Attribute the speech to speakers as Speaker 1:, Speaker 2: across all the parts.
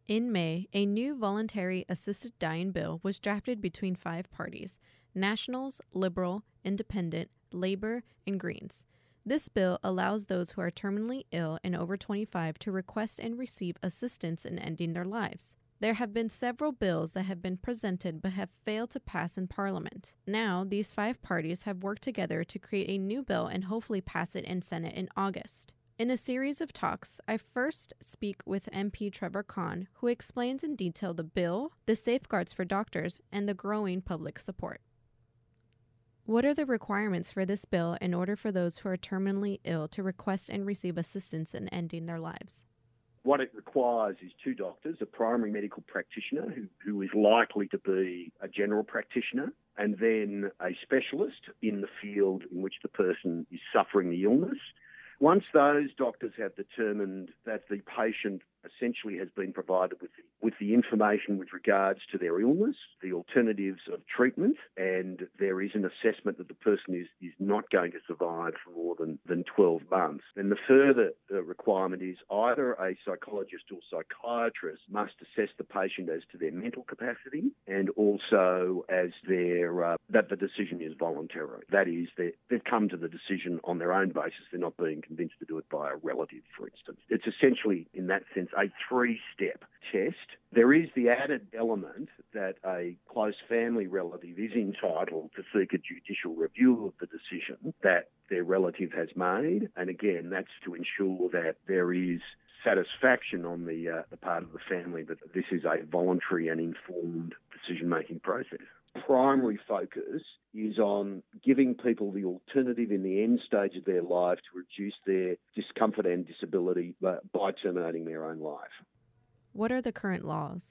Speaker 1: In May, a new voluntary assisted dying bill was drafted between 5 parties: Nationals, Liberal, Independent, Labor, and Greens. This bill allows those who are terminally ill and over 25 to request and receive assistance in ending their lives. There have been several bills that have been presented but have failed to pass in Parliament. Now, these 5 parties have worked together to create a new bill and hopefully pass it in Senate in August. In a series of talks, I first speak with MP Trevor Khan, who explains in detail the bill, the safeguards for doctors, and the growing public support. What are the requirements for this bill in order for those who are terminally ill to request and receive assistance in ending their lives?
Speaker 2: What it requires is 2 doctors, a primary medical practitioner who is likely to be a general practitioner, and then a specialist in the field in which the person is suffering the illness. Once those doctors have determined that the patient essentially has been provided with the information with regards to their illness, the alternatives of treatment, and there is an assessment that the person is not going to survive for more than 12 months, then the further requirement is either a psychologist or psychiatrist must assess the patient as to their mental capacity and also as that the decision is voluntary. That is, they've come to the decision on their own basis. They're not being convinced to do it by a relative, for instance. It's essentially, in that sense, a 3-step test. There is the added element that a close family relative is entitled to seek a judicial review of the decision that their relative has made. And again, that's to ensure that there is satisfaction on the part of the family that this is a voluntary and informed decision-making process. Primary focus is on giving people the alternative in the end stage of their life to reduce their discomfort and disability by terminating their own life.
Speaker 1: What are the current laws?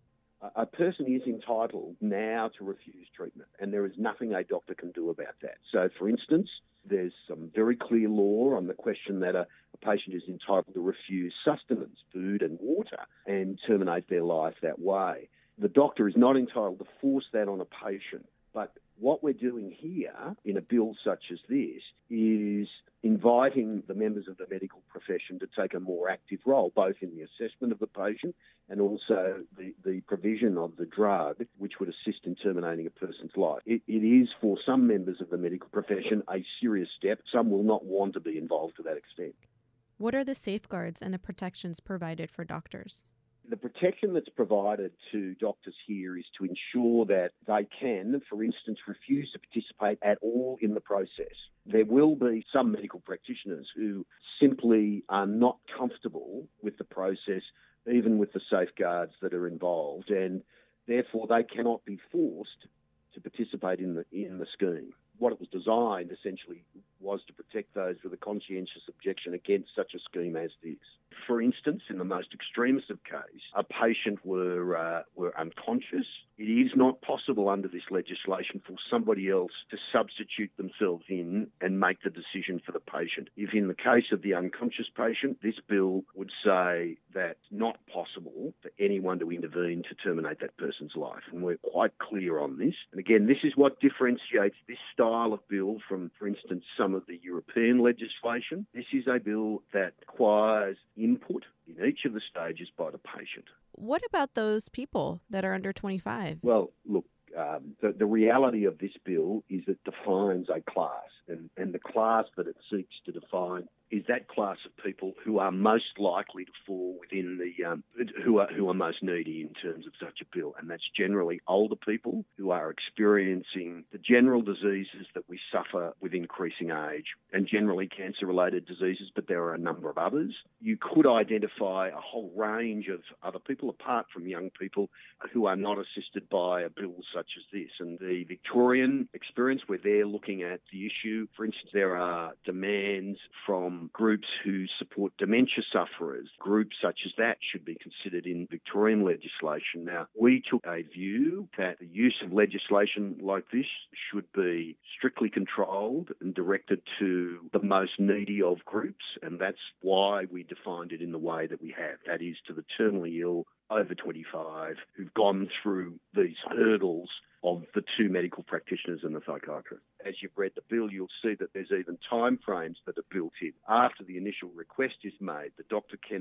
Speaker 2: A person is entitled now to refuse treatment, and there is nothing a doctor can do about that. So, for instance, there's some very clear law on the question that a patient is entitled to refuse sustenance, food and water, and terminate their life that way. The doctor is not entitled to force that on a patient, but what we're doing here in a bill such as this is inviting the members of the medical profession to take a more active role, both in the assessment of the patient and also the provision of the drug, which would assist in terminating a person's life. It is, for some members of the medical profession, a serious step. Some will not want to be involved to that extent.
Speaker 1: What are the safeguards and the protections provided for doctors?
Speaker 2: The protection that's provided to doctors here is to ensure that they can, for instance, refuse to participate at all in the process. There will be some medical practitioners who simply are not comfortable with the process, even with the safeguards that are involved, and therefore they cannot be forced to participate in the scheme. What it was designed essentially was to protect those with a conscientious objection against such a scheme as this. For instance, in the most extremist of cases, a patient were unconscious. It is not possible under this legislation for somebody else to substitute themselves in and make the decision for the patient. If in the case of the unconscious patient, this bill would say that it's not possible for anyone to intervene to terminate that person's life. And we're quite clear on this. And again, this is what differentiates this style of bill from, for instance, some of the European legislation. This is a bill that requires input in each of the stages by the patient.
Speaker 1: What about those people that are under 25?
Speaker 2: Well, look, the reality of this bill is it defines a class, and the class that it seeks to define is that class of people who are most likely to fall within the who are most needy in terms of such a bill, and that's generally older people who are experiencing the general diseases that we suffer with increasing age, and generally cancer-related diseases, but there are a number of others. You could identify a whole range of other people apart from young people who are not assisted by a bill such as this. And the Victorian experience, where they're looking at the issue, for instance, there are demands from groups who support dementia sufferers. Groups such as that should be considered in Victorian legislation. Now, we took a view that the use of legislation like this should be strictly controlled and directed to the most needy of groups, and that's why we defined it in the way that we have. That is, to the terminally ill over 25 who've gone through these hurdles of the 2 medical practitioners and the psychiatrist. As you've read the bill, you'll see that there's even time frames that are built in. After the initial request is made, the doctor cannot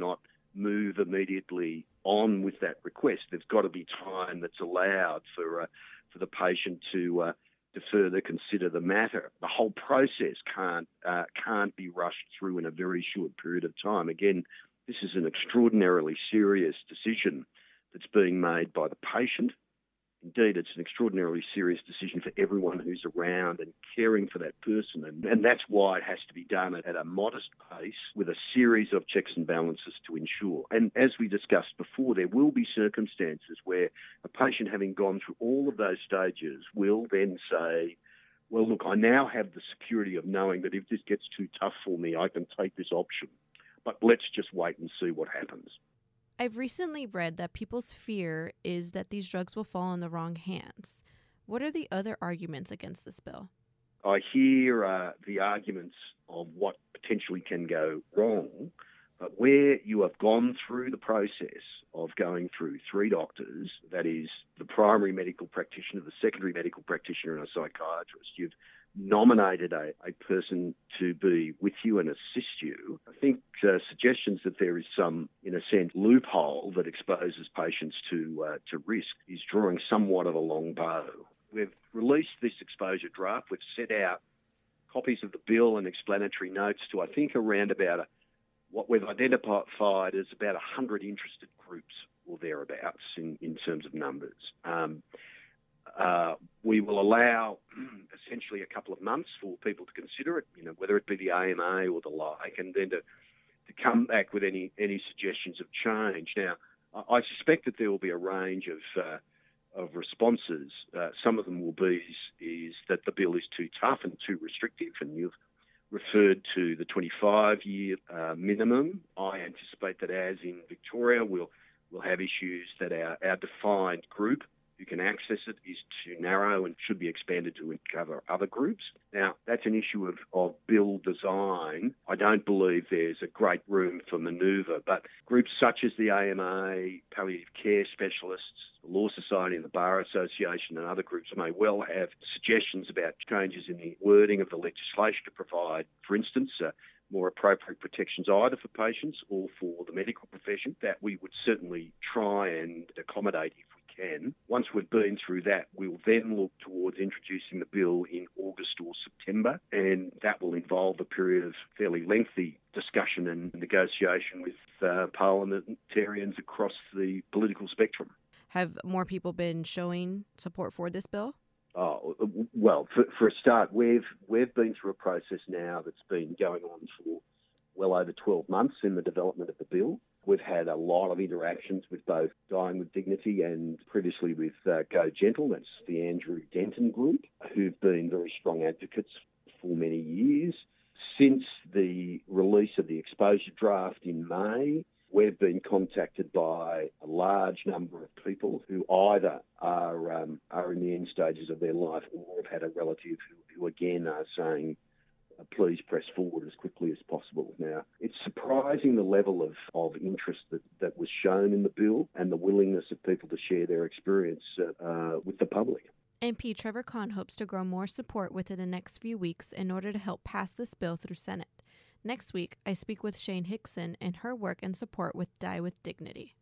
Speaker 2: move immediately on with that request. There's got to be time that's allowed for the patient to further consider the matter. The whole process can't be rushed through in a very short period of time. Again, this is an extraordinarily serious decision that's being made by the patient. Indeed, it's an extraordinarily serious decision for everyone who's around and caring for that person. And that's why it has to be done at a modest pace with a series of checks and balances to ensure. And as we discussed before, there will be circumstances where a patient, having gone through all of those stages, will then say, well, look, I now have the security of knowing that if this gets too tough for me, I can take this option. But let's just wait and see what happens.
Speaker 1: I've recently read that people's fear is that these drugs will fall in the wrong hands. What are the other arguments against this bill?
Speaker 2: I hear the arguments of what potentially can go wrong, but where you have gone through the process of going through 3 doctors, that is the primary medical practitioner, the secondary medical practitioner and a psychiatrist, you've nominated a person to be with you and assist you. I think suggestions that there is some, in a sense, loophole that exposes patients to risk is drawing somewhat of a long bow. We've released this exposure draft. We've set out copies of the bill and explanatory notes to, I think, around about what we've identified as about 100 interested groups or thereabouts in terms of numbers. We will allow essentially a couple of months for people to consider it, whether it be the AMA or the like, and then to come back with any suggestions of change. Now, I suspect that there will be a range of responses. Some of them will be is that the bill is too tough and too restrictive, and you've referred to the 25-year minimum. I anticipate that, as in Victoria, we'll have issues that our defined group who can access it is too narrow and should be expanded to cover other groups. Now, that's an issue of bill design. I don't believe there's a great room for manoeuvre, but groups such as the AMA, palliative care specialists, the Law Society and the Bar Association and other groups may well have suggestions about changes in the wording of the legislation to provide, for instance, more appropriate protections either for patients or for the medical profession that we would certainly try and accommodate if we can. Once we've been through that, we'll then look towards introducing the bill in August or September, and that will involve a period of fairly lengthy discussion and negotiation with parliamentarians across the political spectrum.
Speaker 1: Have more people been showing support for this bill?
Speaker 2: Oh, well, for a start, we've been through a process now that's been going on for well over 12 months in the development of the bill. We've had a lot of interactions with both Dying with Dignity and previously with Go Gentle, that's the Andrew Denton group, who've been very strong advocates for many years. Since the release of the exposure draft in May, we've been contacted by a large number of people who either are in the end stages of their life or have had a relative who again are saying, please press forward as quickly as possible. Now, it's surprising the level of interest that was shown in the bill and the willingness of people to share their experience with the public.
Speaker 1: MP Trevor Conn hopes to grow more support within the next few weeks in order to help pass this bill through Senate. Next week, I speak with Shane Hickson and her work and support with Die with Dignity.